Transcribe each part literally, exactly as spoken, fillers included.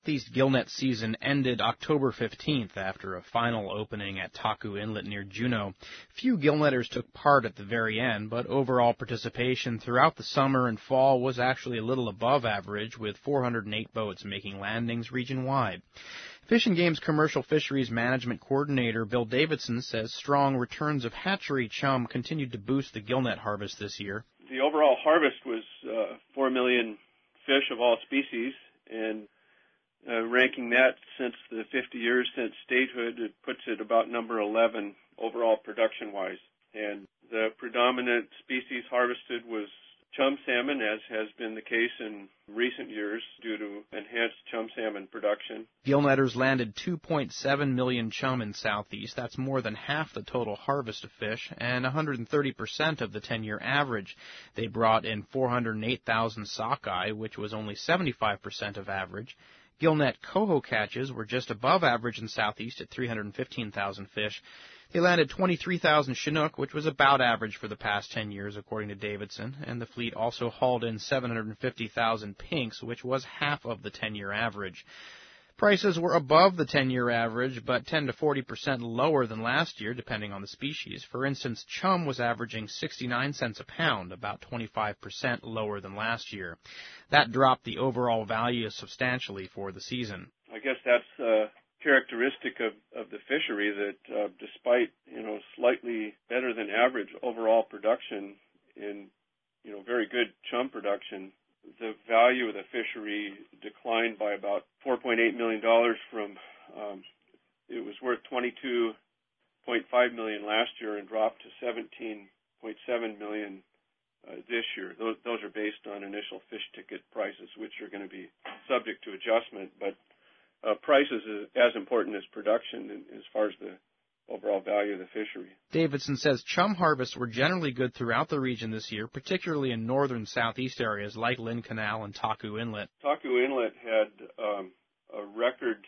Southeast gillnet season ended October fifteenth after a final opening at Taku Inlet near Juneau. Few gillnetters took part at the very end, but overall participation throughout the summer and fall was actually a little above average, with four hundred eight boats making landings region-wide. Fish and Game's Commercial Fisheries Management Coordinator Bill Davidson says strong returns of hatchery chum continued to boost the gillnet harvest this year. The overall harvest was uh, four million fish of all species, and uh, ranking that since the fifty years since statehood, it puts it about number eleven overall production-wise. And the predominant species harvested was chum salmon, as has been the case in recent years due to enhanced chum salmon production. Gillnetters landed two point seven million chum in Southeast. That's more than half the total harvest of fish and one hundred thirty percent of the ten-year average. They brought in four hundred eight thousand sockeye, which was only seventy-five percent of average. Gillnet coho catches were just above average in Southeast at three hundred fifteen thousand fish. They landed twenty-three thousand Chinook, which was about average for the past ten years, according to Davidson, and the fleet also hauled in seven hundred fifty thousand pinks, which was half of the ten-year average. Prices were above the ten-year average, but ten to forty percent lower than last year, depending on the species. For instance, chum was averaging sixty-nine cents a pound, about twenty-five percent lower than last year. That dropped the overall value substantially for the season. I guess that's uh characteristic of, of the fishery that uh, despite, you know, slightly better than average overall production in, you know, very good chum production, the value of the fishery declined by about four point eight million dollars from, um, it was worth twenty-two point five million dollars last year and dropped to seventeen point seven million dollars uh, this year. Those, those are based on initial fish ticket prices, which are going to be subject to adjustment, but Uh, price is as important as production as far as the overall value of the fishery. Davidson says chum harvests were generally good throughout the region this year, particularly in northern southeast areas like Lynn Canal and Taku Inlet. Taku Inlet had um, a record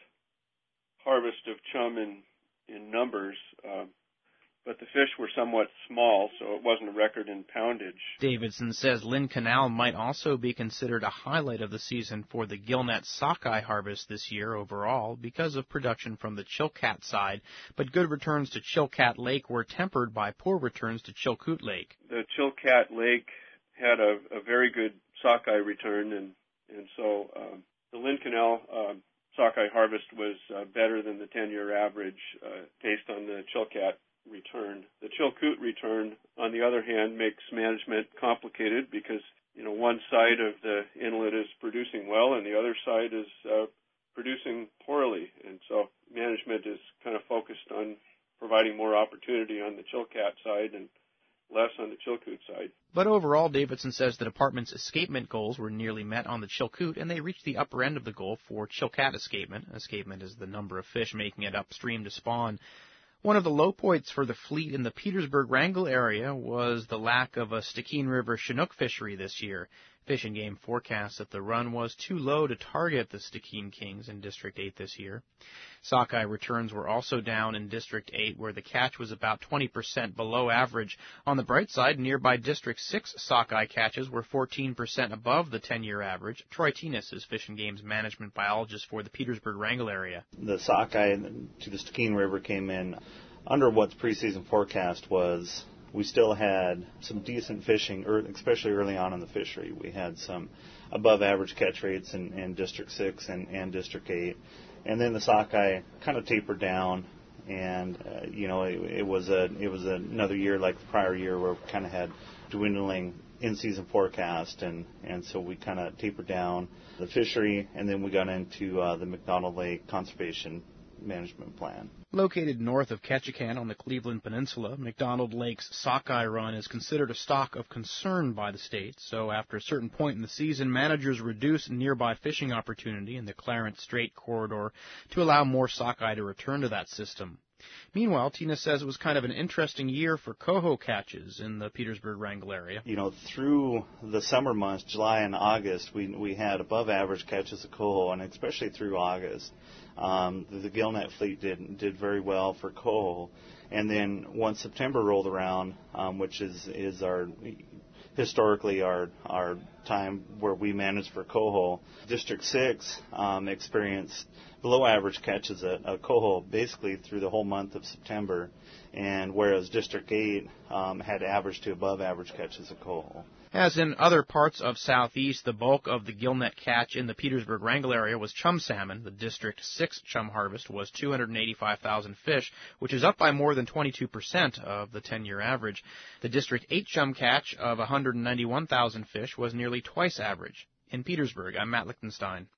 harvest of chum in, in numbers, uh, but the fish were somewhat small, so it wasn't a record in poundage. Davidson says Lynn Canal might also be considered a highlight of the season for the gillnet sockeye harvest this year overall because of production from the Chilkat side, but good returns to Chilkat Lake were tempered by poor returns to Chilkoot Lake. The Chilkat Lake had a, a very good sockeye return, and, and so um, the Lynn Canal um, sockeye harvest was uh, better than the ten-year average uh, based on the Chilkat return. The Chilkoot return, on the other hand, makes management complicated because, you know, one side of the inlet is producing well and the other side is uh, producing poorly. And so management is kind of focused on providing more opportunity on the Chilkat side and less on the Chilkoot side. But overall, Davidson says the department's escapement goals were nearly met on the Chilkoot, and they reached the upper end of the goal for Chilkat escapement. Escapement is the number of fish making it upstream to spawn. One of the low points for the fleet in the Petersburg-Wrangell area was the lack of a Stikine River Chinook fishery this year. Fish and Game forecasts that the run was too low to target the Stikine Kings in District eight this year. Sockeye returns were also down in District eight, where the catch was about twenty percent below average. On the bright side, nearby District six sockeye catches were fourteen percent above the ten-year average. Troy Tinas is Fish and Game's management biologist for the Petersburg-Wrangell area. The sockeye to the Stikine River came in under what the preseason forecast was. We still had some decent fishing, especially early on in the fishery. We had some above-average catch rates in, in District six and, and District eight. And then the sockeye kind of tapered down, and, uh, you know, it, it was a it was another year like the prior year where we kind of had dwindling in-season forecast, and, and so we kind of tapered down the fishery, and then we got into uh, the McDonald Lake Conservation Management Plan. Located north of Ketchikan on the Cleveland Peninsula, McDonald Lake's sockeye run is considered a stock of concern by the state, so after a certain point in the season, managers reduced nearby fishing opportunity in the Clarence Strait corridor to allow more sockeye to return to that system. Meanwhile, Tina says it was kind of an interesting year for coho catches in the Petersburg-Wrangell area. You know, through the summer months, July and August, we we had above-average catches of coho, and especially through August. Um, the, the gillnet fleet did did very well for coho. And then once September rolled around, um, which is, is our historically our our time where we managed for coho. District six um, experienced below average catches at, at coho basically through the whole month of September, and whereas District eight um, had average to above average catches of coho. As in other parts of Southeast, the bulk of the gillnet catch in the Petersburg-Wrangell area was chum salmon. The District six chum harvest was two hundred eighty-five thousand fish, which is up by more than twenty-two percent of the ten-year average. The District eight chum catch of one hundred ninety-one thousand fish was nearly twice average. In Petersburg, I'm Matt Lichtenstein.